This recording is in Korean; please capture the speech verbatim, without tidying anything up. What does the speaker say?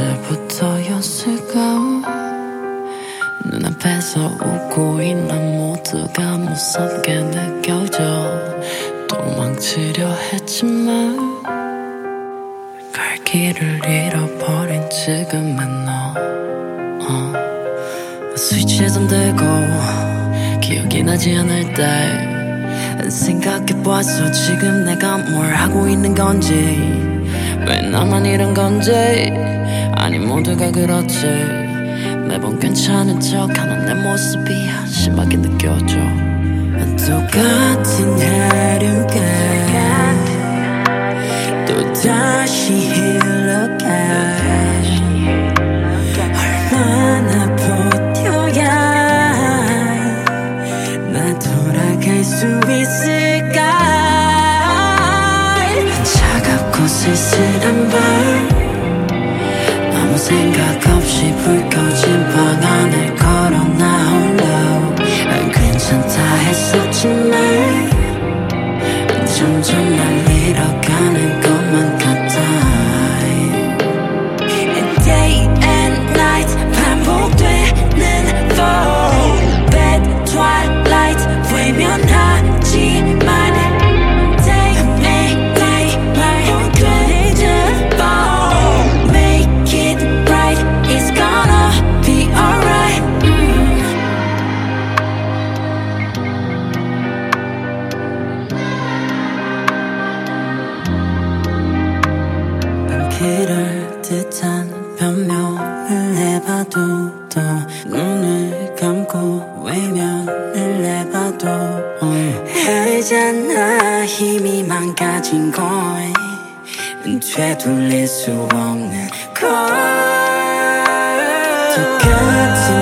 언제부터였을까 눈앞에서 웃고 있는 모두가 무섭게 느껴져 도망치려 했지만 갈 길을 잃어버린 지금의 너 어. 스위치에 잠들고 기억이 나지 않을 때 생각해봤어 지금 내가 뭘 하고 있는 건지 왜 나만 이런 건지 아니 모두가 그렇지 매번 괜찮은 척하는 내 모습이 한심하게 느껴져 똑같은 하루가 또다시 흘러가 얼마나 버텨야 나 돌아갈 수 있을까 차갑고 쓸쓸한 밤 아무 생각 없이 불 꺼진 방 안을 걸어 나 홀로 괜찮다 했었지만 점점 날 잃어가는 것만 같아 Day and night 반복되는 fall Bad twilight 외면하지만 Day and night 반복되는 fall Make it right It's gonna be alright 그럴 듯한 변명을 해봐도 또 눈을 감고 외면을 해봐도 알잖아 힘이 망가진 걸 되돌릴 수 없는 걸 똑같은